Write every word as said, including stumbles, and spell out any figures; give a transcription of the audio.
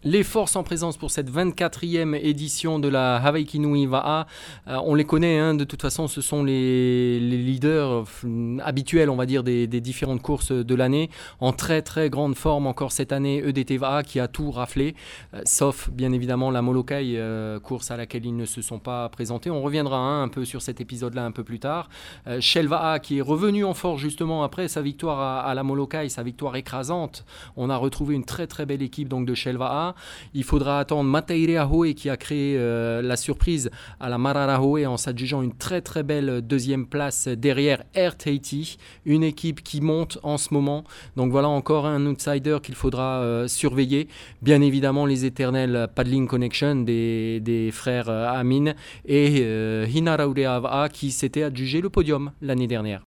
Les forces en présence pour cette vingt-quatrième édition de la Hawaii Nui Va'a, euh, on les connaît, hein, de toute façon, ce sont les, les leaders euh, habituels, on va dire, des, des différentes courses de l'année. En très très grande forme encore cette année, E D T Va'a qui a tout raflé, euh, sauf bien évidemment la Molokai, euh, course à laquelle ils ne se sont pas présentés. On reviendra hein, un peu sur cet épisode-là un peu plus tard. Euh, Shell Va'a qui est revenu en force justement après sa victoire à, à la Molokai, sa victoire écrasante. On a retrouvé une très très belle équipe donc de Shell Va'a. Il faudra attendre Mataire Ahoe qui a créé euh, la surprise à la Marara Hoe en s'adjugeant une très très belle deuxième place derrière Air Tahiti, une équipe qui monte en ce moment. Donc voilà encore un outsider qu'il faudra euh, surveiller. Bien évidemment les éternels Paddling Connection des, des frères euh, Amin et euh, Hinaraurea Va'a qui s'étaient adjugé le podium l'année dernière.